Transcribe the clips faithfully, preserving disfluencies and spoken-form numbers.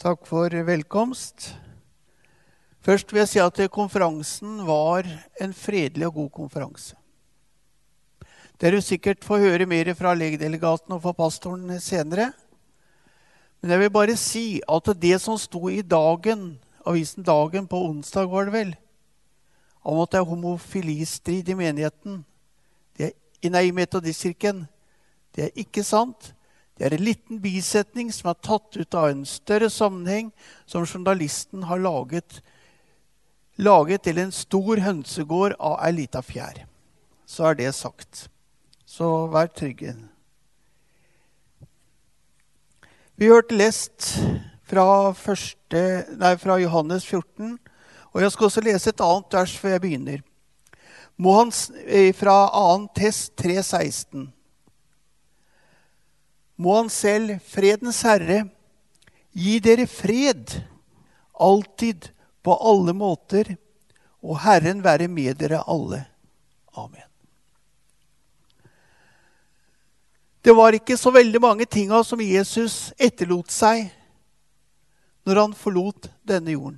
Takk for velkomst. Først vil jeg si at konferansen var en fredelig og god konferanse. Dere vil sikkert få høre mer fra legedelegaten og fra pastoren senere. Men jeg vil bare si at det som sto i dagen, avisen Dagen på onsdag var det vel, om at det er homofilistrid i menigheten, det er, nei, i metodistkirken, det er ikke sant. Det er en liten bisetning som er tatt ut av en større sammenheng som journalisten har laget, laget til en stor hønsegård av en liten fjær. Så er det sagt. Så vær trygge. Vi hørte lest fra, første, nei, fra Johannes fjorten, og jeg skal også lese et annet vers før jeg begynner. Må han, fra annen test tre seksten. Må han selv, fredens Herre, gi dere fred, alltid, på alle måter, og Herren være med dere alle. Amen. Det var ikke så veldig mange ting som Jesus etterlot seg når han forlot denne jorden.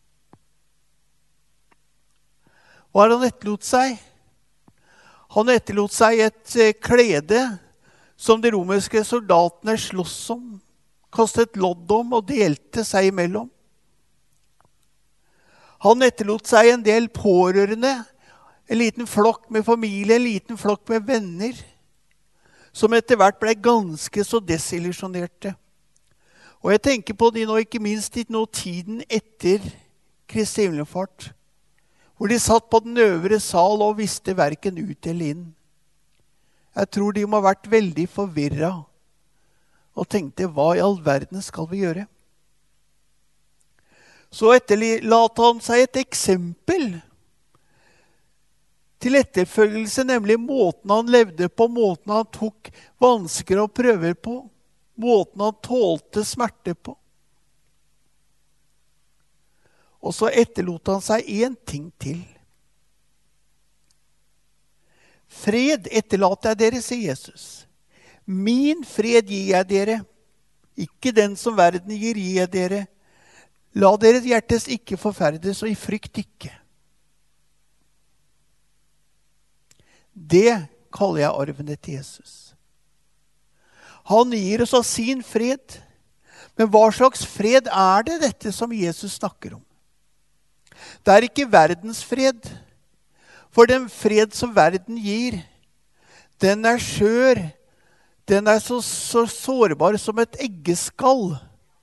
Hva har han etterlot seg? Han etterlot seg et klede som de romerske soldatene sloss om, kastet lodd om og delte seg imellom. Han etterlot seg en del pårørende, en liten flokk med familie, en liten flokk med venner, som etter hvert ble ganske så desillusjonerte. Og jeg tenker på de nå, ikke minst i nå tiden etter Kristi himmelfart, hvor de satt på den øvre sal og visste hverken ut eller inn. Jeg tror de må ha vært veldig forvirret og tenkte, hva i all verden skal vi gjøre? Så etterlater han seg et eksempel til etterfølgelse, nemlig måten han levde på, måten han tok vansker og prøver på, måten han tålte smerte på. Og så etterlot han seg en ting til. Fred etterlater jeg dere, sier Jesus. Min fred gir jeg dere. Ikke den som verden gir, gir jeg dere. La deres hjertes ikke forferdes, og i frykt ikke. Det kaller jeg arvene til Jesus. Han gir oss av sin fred. Men hva slags fred er det dette som Jesus snakker om? Det er ikke verdens fred. For den fred som verden gir, den er skjør, den er så, så sårbar som et eggeskall.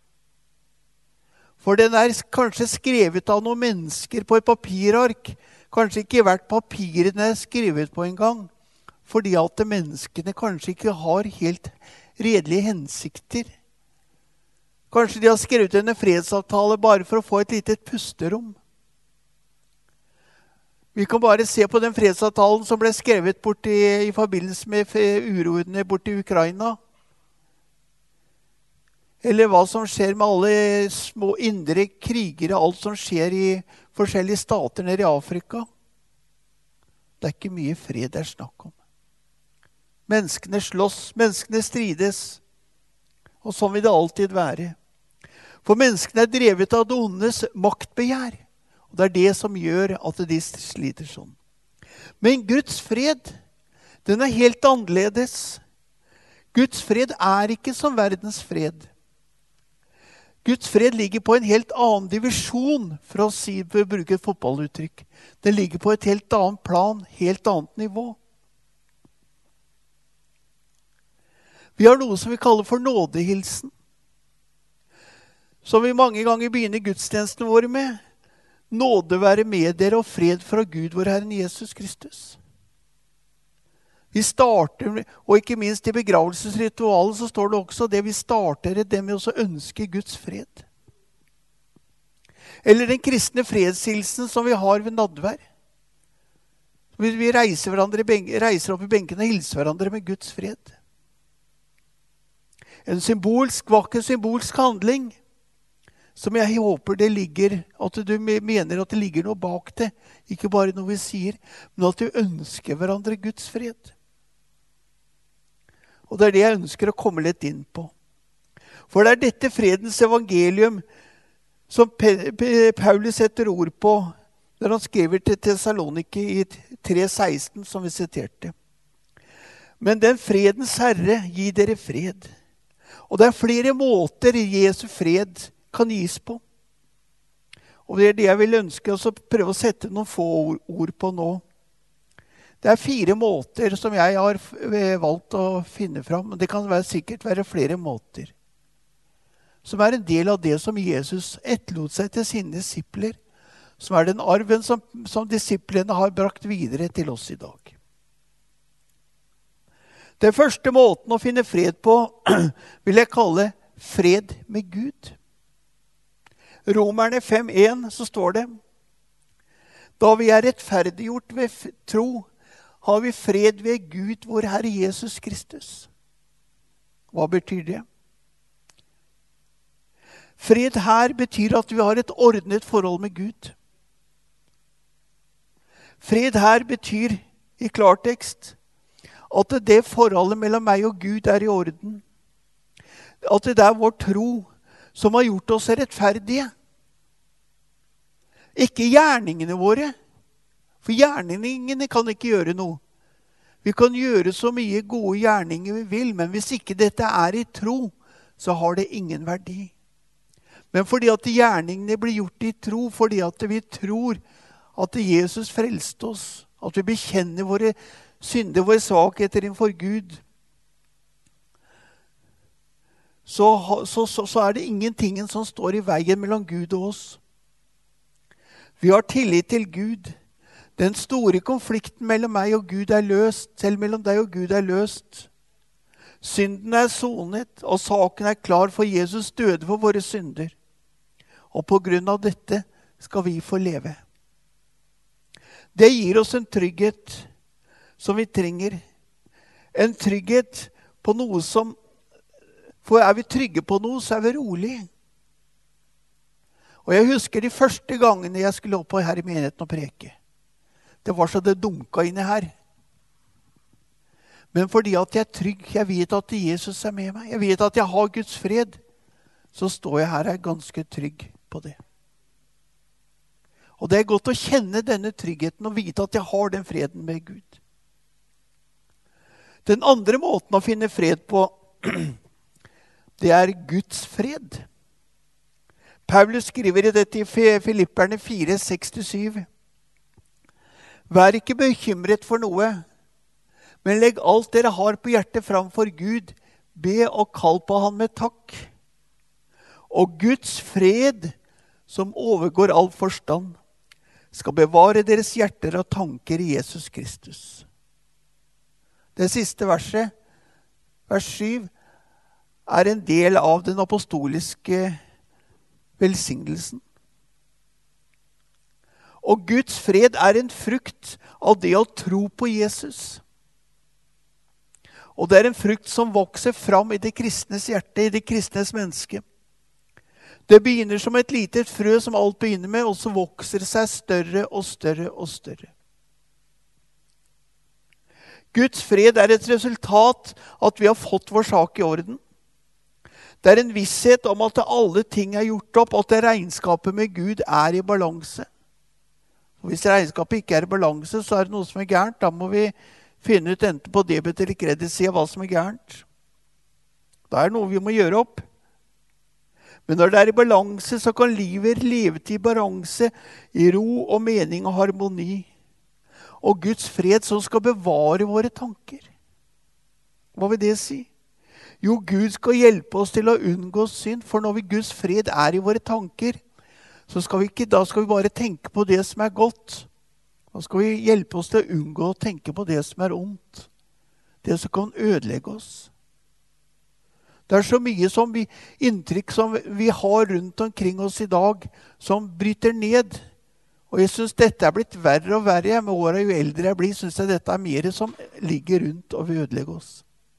For den er kanskje skrevet av noen mennesker på et papirark, kanskje ikke hvert papir den er skrevet på en gang, fordi at menneskene kanskje ikke har helt redelige hensikter. Kanskje de har skrevet en fredsavtale bare for å få et litet pusterom. Vi kan bare se på den fredsavtalen som ble skrevet bort i, i forbindelse med uroene bort i Ukraina. Eller hva som skjer med alle små indre krigere, alt som skjer i forskjellige stater nede i Afrika. Det er ikke mye fred det er snakk om. Menneskene slåss, menneskene strides, og sånn vil det alltid være. For menneskene er drevet av det ondes maktbegjær. Og det er det som gjør at de sliter sånn. Men Guds fred, den er helt annerledes. Guds fred er ikke som verdens fred. Guds fred ligger på en helt annen divisjon, for å, si, for å bruke et fotballuttrykk. Den ligger på et helt annet plan, helt annet nivå. Vi har noe som vi kaller for nådehilsen, som vi mange ganger begynner gudstjenesten våre med. Nåde være med dere og fred fra Gud, vår Herren Jesus Kristus. Vi starter, og ikke minst i begravelsesritualet så står det også det vi starter det med å ønske Guds fred. Eller den kristne fredshilsen som vi har ved nadvær. Vi reiser, hverandre, reiser opp i benken og hilser hverandre med Guds fred. En symbolsk, vakker symbolsk handling, som jeg håper det ligger, at du mener at det ligger noe bak det. Ikke bare noe vi sier, men at du ønsker hverandre Guds fred. Og det er det jeg ønsker å komme litt inn på. For det er dette fredens evangelium som Paulus setter ord på når han skriver til Thessalonike i tre seksten, som vi siterte. Men den fredens Herre gir dere fred. Og det er flere måter Jesu fred kan gis på. Og det er det jeg vil ønske å prøve å sette noen få ord på nå. Det er fire måter som jeg har valgt å finne fram, men det kan være, sikkert være flere måter. Som er en del av det som Jesus etterlot seg til sine disipler, som er den arven som, som disiplene har brakt videre til oss i dag. Den første måten å finne fred på vil jeg kalle fred med Gud. Romerne fem en så står det: Da vi er rettferdiggjort ved tro, har vi fred ved Gud, vår Herre Jesus Kristus. Hva betyr det? Fred her betyr at vi har et ordnet forhold med Gud. Fred her betyr i klartekst at det forholdet mellom meg og Gud er i orden. At det er vår tro som har gjort oss rettferdige. Ikke gjerningene våre. For gjerningene kan ikke gjøre noe. Vi kan gjøre så mye gode gjerninger vi vil, men hvis ikke dette er i tro, så har det ingen verdi. Men fordi at gjerningene blir gjort i tro, fordi at vi tror at Jesus frelste oss, at vi bekjenner våre synder, våre svakheter innenfor Gud, så, så, så, så er det ingenting som står i veien mellom Gud og oss. Vi har tillit til Gud. Den store konflikten mellom meg og Gud er løst, selv mellom deg og Gud er løst. Synden er sonet, og saken er klar, for Jesus døde for våre synder. Og på grunn av dette skal vi få leve. Det gir oss en trygghet som vi trenger. En trygghet på noe som, for er vi trygge på noe, så er vi rolig. Og jeg husker de første gangene jeg skulle opp her i menigheten og preke. Det var så det dunka inni her. Men fordi at jeg er trygg, jeg vet at Jesus er med meg, jeg vet at jeg har Guds fred, så står jeg her og er ganske trygg på det. Og det er godt å kjenne denne tryggheten og vite at jeg har den freden med Gud. Den andre måten å finne fred på, det er Guds fred. Paulus skriver i dette i Filipperne fire seks til syv. Vær ikke bekymret for noe, men legg alt dere har på hjertet framfor Gud, be og kall på han med takk. Og Guds fred, som overgår all forstand, skal bevare deres hjerter og tanker i Jesus Kristus. Det siste verset, vers syv, er en del av den apostoliske velsignelsen. Og Guds fred er en frukt av det å tro på Jesus. Og det er en frukt som vokser fram i det kristnes hjerte, i det kristnes menneske. Det begynner som et lite frø som alt begynner med, og så vokser det seg større og større og større. Guds fred er et resultat at vi har fått vår sak i orden. Det er en visshet om at alle ting er gjort opp, at regnskapet med Gud er i balanse. Og hvis regnskapet ikke er i balanse, så er det noe som er gærent. Da må vi finne ut enten på debet eller kreditsida hva som er gærent. Det er noe vi må gjøre opp. Men når det er i balanse, så kan livet leve til balanse, i ro og mening og harmoni. Og Guds fred som skal bevare våre tanker. Hva vil det si? Jo, Gud skal hjelpe oss til å unngå synd, for når vi Guds fred er i våre tanker, så skal vi ikke, da skal vi bare tenke på det som er godt. Da skal vi hjelpe oss til å unngå å tenke på det som er ondt. Det som kan ødelegge oss. Det er så mye som vi, inntrykk som vi har rundt omkring oss i dag, som bryter ned. Og jeg synes dette er blitt verre og verre. Med året jo eldre jeg blir, synes jeg dette er mer som ligger rundt og vil ødelegge oss.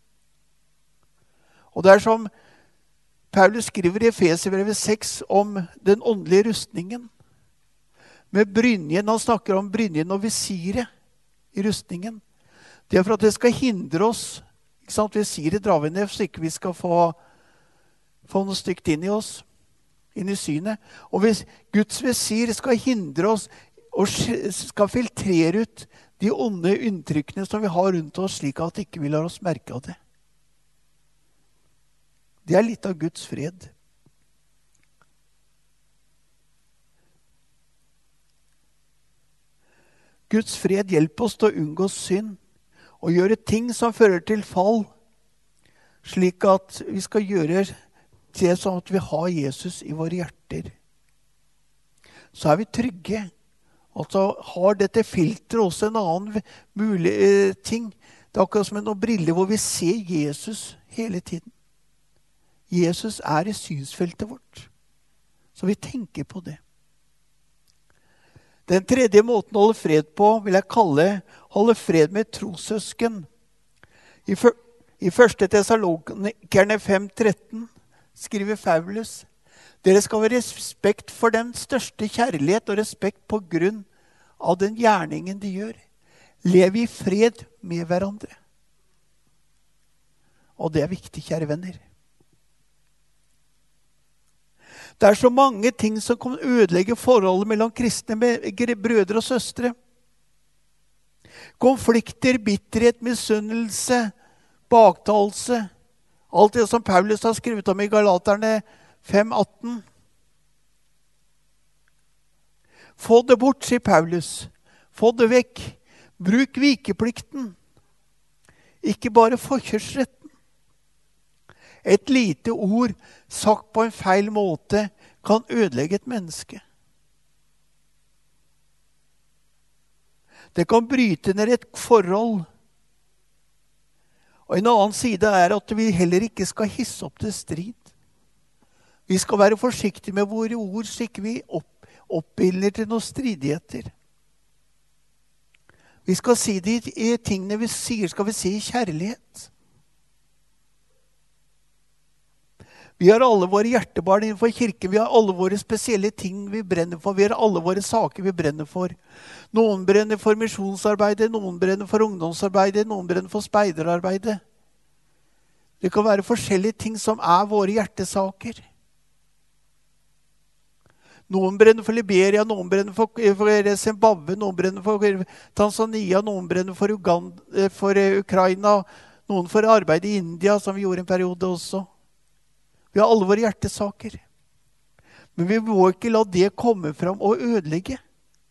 Og det er som Paulus skriver i Efeserbrevet seks om den åndelige rustningen. Med brynjen, han snakker om brynjen og visiret i rustningen. Det er for at det skal hindre oss. Ikke sant? Visiret drar vi ned så ikke vi skal få, få noe stygt inn i oss, inn i synet. Og hvis Guds visir skal hindre oss og skal filtrere ut de onde inntrykkene som vi har rundt oss, slik at ikke vi lar oss merke av det. Det er litt av Guds fred. Guds fred hjelper oss til å unngå synd og gjøre ting som fører til fall, slik at vi skal gjøre det sånn at vi har Jesus i våre hjerter. Så er vi trygge. Og så har dette filteret også en annen mulig eh, ting. Det er akkurat som med noen briller hvor vi ser Jesus hele tiden. Jesus er i synsfeltet vårt. Så vi tenker på det. Den tredje måten å holde fred på vil jeg kalle holde fred med trossøsken. I, for, i første Tessalonikerne fem tretten skriver Paulus: dere skal ha respekt for den største kjærlighet og respekt på grunn av den gjerningen de gjør. Lev i fred med hverandre. Og det er viktig, kjære venner. Det er så mange ting som kan ødelegge forholdet mellom kristne brødre og søstre. Konflikter, bitterhet, misunnelse, baktalelse. Alt det som Paulus har skrevet om i Galaterne fem atten. Få det bort, sier Paulus. Få det vekk. Bruk vikeplikten. Ikke bare forkjørsretten. Et lite ord sagt på en feil måte kan ødelegge et menneske. Det kan bryte ned et forhold. Og en annen side er at vi heller ikke skal hisse opp til strid. Vi skal være forsiktige med våre ord, så ikke vi opp, oppbilder til noen stridigheter. Vi skal si de tingene vi sier, skal vi si i kjærlighet. Vi har alle våre hjertebarn innenfor kirken. Vi har alle våre spesielle ting vi brenner for. Vi har alle våre saker vi brenner for. Noen brenner for misjonsarbeidet, noen brenner for ungdomsarbeidet, noen brenner for speiderarbeidet. Det kan være forskjellige ting som er våre hjertesaker. Noen brenner for Liberia, noen brenner for, for Zimbabwe, noen brenner for Tanzania, noen brenner for, Uganda, for Ukraina, noen for arbeid i India, som vi gjorde en periode også. Vi har alle våre hjertesaker. Men vi må ikke la det komme fram og ødelegge.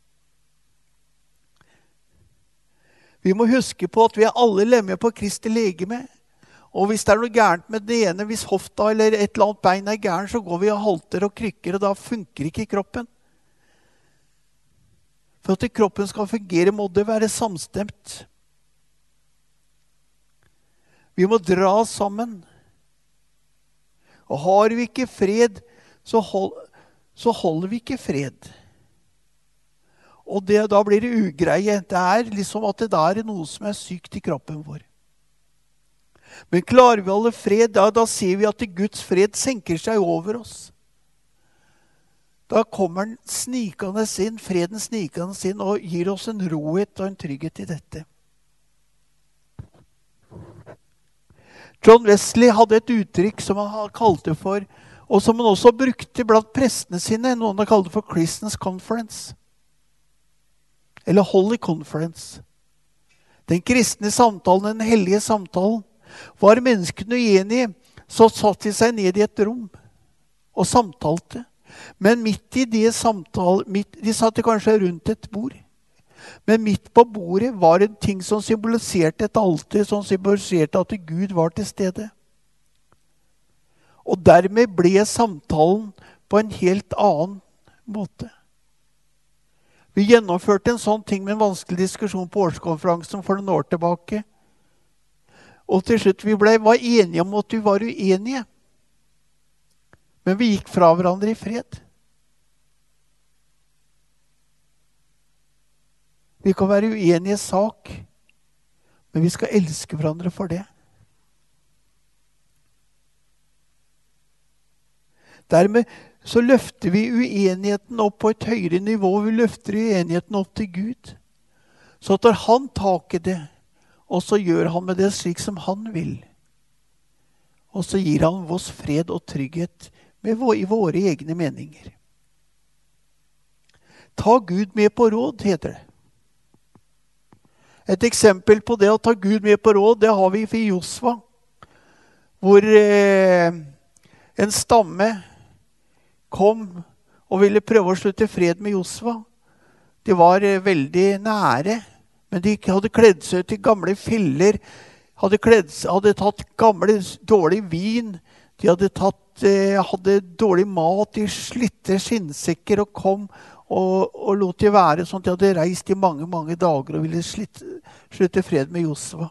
Vi må huske på at vi er alle lemmer på Kristi legeme. Og hvis det er noe gærent med det ene, hvis hofta eller et eller annet bein er gærent, så går vi og halter og krykker, og da funker ikke kroppen. For at kroppen skal fungere, må det være samstemt. Vi må dra sammen. Og har vi ikke fred, så, hold, så holder vi ikke fred. Og det, da blir det ugreie. Det er liksom at det der er noe som er sykt i kroppen vår. Men klarer vi alle fred, da, da ser vi at Guds fred senker seg over oss. Da kommer den snikende inn, freden snikende inn, og gir oss en rohet og en trygghet i dette. John Wesley hadde et uttrykk som han kalte for, og som han også brukte blant prestene sine, noen han kalte for Christmas Conference. Eller Holy Conference. Den kristne samtalen, den hellige samtalen. Var menneskene uenige, så satt de seg ned i et rom og samtalte. Men midt i det samtalen, midt, de satt kanskje rundt et bord. Men midt på bordet var en ting som symboliserte et alter, som symboliserte at Gud var til stede. Og dermed ble samtalen på en helt annen måte. Vi gjennomførte en sånn ting med en vanskelig diskusjon på årskonferansen for noen år tilbake. Og til slutt vi ble, var enige om at vi var uenige. Men vi gikk fra hverandre i fred. Vi kan være uenige i sak, men vi skal elske hverandre for det. Dermed så løfter vi uenigheten opp på et høyere nivå. Vi løfter uenigheten opp til Gud. Så tar han tak i det, og så gjør han med det slik som han vil. Og så gir han oss fred og trygghet med vår, i våre egne meninger. Ta Gud med på råd, heter det. Et eksempel på det å ta Gud med på råd, det har vi i Josva, hvor eh, en stamme kom og ville prøve å slutte fred med Josva. De var eh, veldig nære, men de hadde kledd seg ut i gamle filler, hadde, kledd, hadde tatt gamle, dårlig vin, de hadde, tatt, eh, hadde dårlig mat, de slitte skinnsekker og kom og, og lot de være sånn at de hadde reist i mange, mange dager og ville slitt, slutte fred med Josva.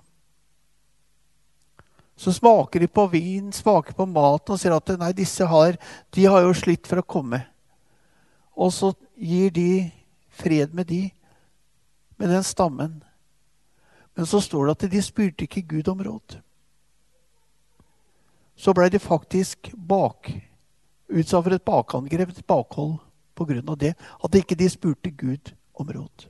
Så smaker de på vin, smaker på maten og sier at nei, disse har, de har jo slitt for å komme. Og så gir de fred med de, med den stammen. Men så står det at de spurte ikke Gud om råd. Så ble de faktisk bak, utsatt for et bakangrep, et bakhold på grunn av det, at ikke de spurte Gud om råd.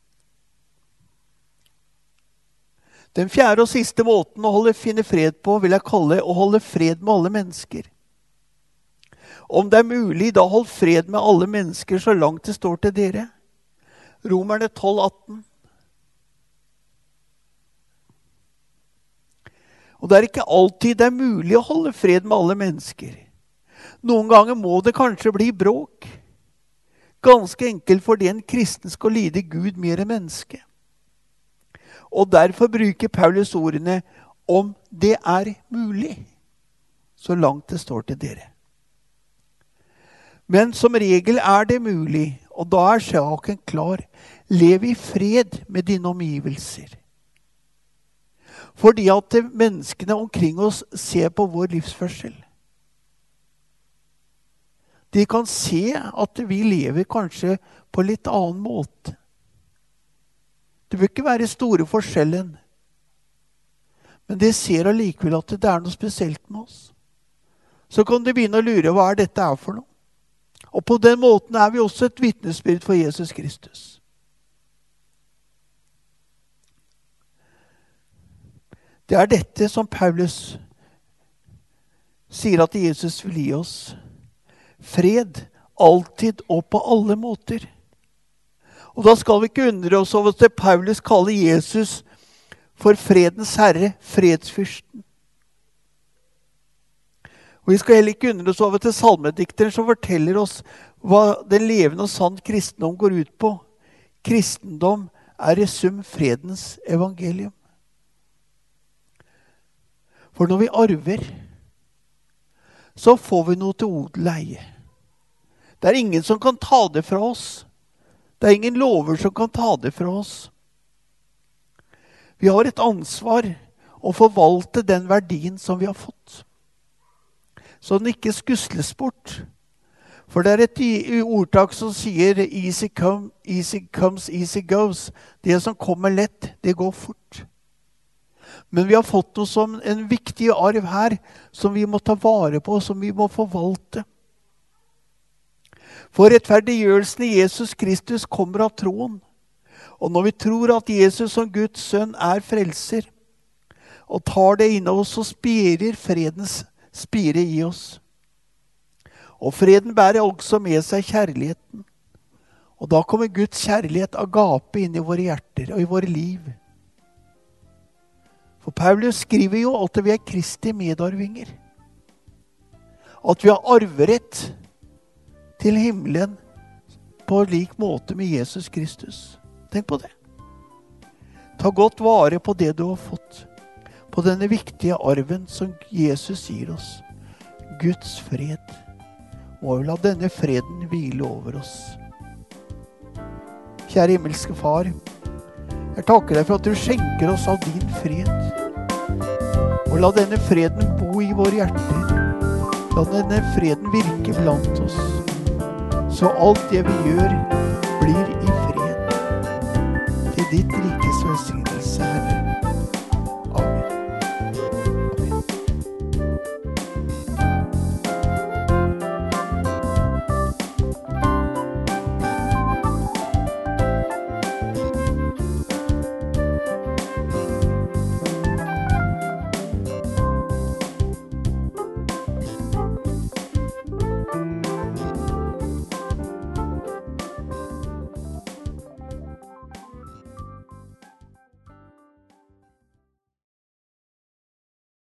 Den fjerde og siste måten å holde, finne fred på vil jeg kalle å holde fred med alle mennesker. Om det er mulig, da hold fred med alle mennesker så langt det står til dere. Romerne tolv atten. Og det er ikke alltid det er mulig å holde fred med alle mennesker. Noen ganger må det kanskje bli bråk. Ganske enkelt fordi en kristen skal lide Gud mer enn menneske. Og derfor bruker Paulus ordene om det er mulig, så langt det står til dere. Men som regel er det mulig, og da er saken klar. Lev i fred med dine omgivelser. Fordi at menneskene omkring oss ser på vår livsførsel. De kan se at vi lever kanskje på litt annen måte. Det vil ikke være store forskjellen. Men de ser allikevel at det er noe spesielt med oss. Så kan de begynne å lure hva er dette er for noe. Og på den måten er vi også et vitnesbyrd for Jesus Kristus. Det er dette som Paulus sier at Jesus vil gi oss. Fred, alltid og på alle måter. Og da skal vi ikke undre oss over at Paulus kaller Jesus for fredens herre, fredsfyrsten. Og vi skal heller ikke undre oss over til salmedikteren som forteller oss hva den levende og sann kristendom går ut på. Kristendom er i sum fredens evangelium. For når vi arver, så får vi noe til odel eie. Det er ingen som kan ta det fra oss. Det er ingen lover som kan ta det fra oss. Vi har et ansvar å forvalte den verdien som vi har fått. Så den ikke skusles bort. For det er et ordtak som sier easy, come, easy comes, easy goes. Det som kommer lett, det går fort. Men vi har fått noe som en viktig arv her, som vi må ta vare på, som vi må forvalte. For rettferdiggjørelsen i Jesus Kristus kommer av troen. Og når vi tror at Jesus som Guds sønn er frelser, og tar det inn av oss, så spirer fredens spire i oss. Og freden bærer også med seg kjærligheten. Og da kommer Guds kjærlighet agape inn i våre hjerter og i våre liv. For Paulus skriver jo at vi er Kristi medarvinger. At vi har arverett til himmelen på lik måte med Jesus Kristus. Tenk på det. Ta godt vare på det du har fått. På denne viktige arven som Jesus gir oss. Guds fred. Må vi la denne freden hvile over oss. Kjære himmelske far, jeg takker deg for at du skjenker oss av din fred. Og la denne freden bo i våre hjerter. La denne freden virke blant oss. Så alt det vi gjør blir i fred. Til ditt rikes velsignelse, Herre.